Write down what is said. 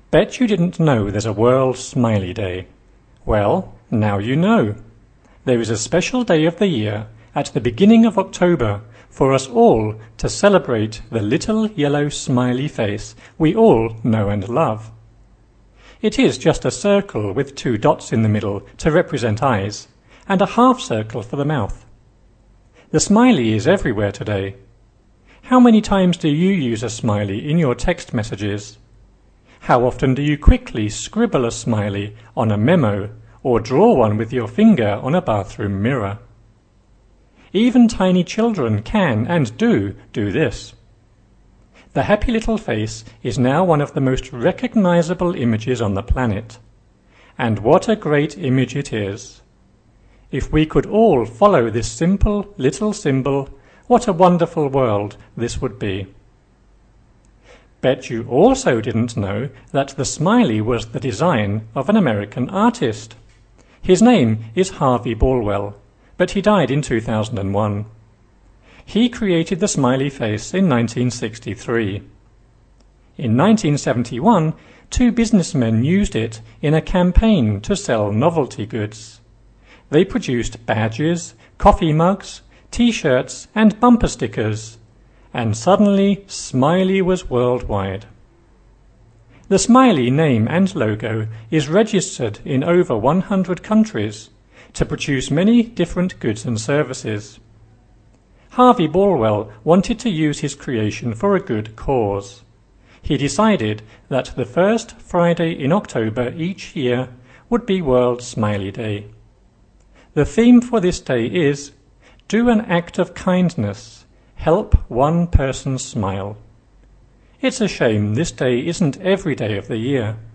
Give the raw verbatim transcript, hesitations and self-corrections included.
Bet you didn't know there's a World Smiley Day. Well, now you know. There is a special day of the year at the beginning of October for us all to celebrate the little yellow smiley face we all know and love. It is just a circle with two dots in the middle to represent eyes, and a half circle for the mouth. The smiley is everywhere today. How many times do you use a smiley in your text messages? How often do you quickly scribble a smiley on a memo or draw one with your finger on a bathroom mirror? Even tiny children can and do do this. The happy little face is now one of the most recognizable images on the planet. And what a great image it is! If we could all follow this simple little symbol, what a wonderful world this would be. Bet you also didn't know that the smiley was the design of an American artist. His name is Harvey Balwell, but he died in two thousand one. He created the smiley face in nineteen sixty-three. In nineteen seventy-one, two businessmen used it in a campaign to sell novelty goods. They produced badges, coffee mugs, t-shirts and bumper stickers, and suddenly Smiley was worldwide. The Smiley name and logo is registered in over one hundred countries to produce many different goods and services. Harvey Balwell wanted to use his creation for a good cause. He decided that the first Friday in October each year would be World Smiley Day. The theme for this day is Do an act of kindness, help one person smile. It's a shame this day isn't every day of the year.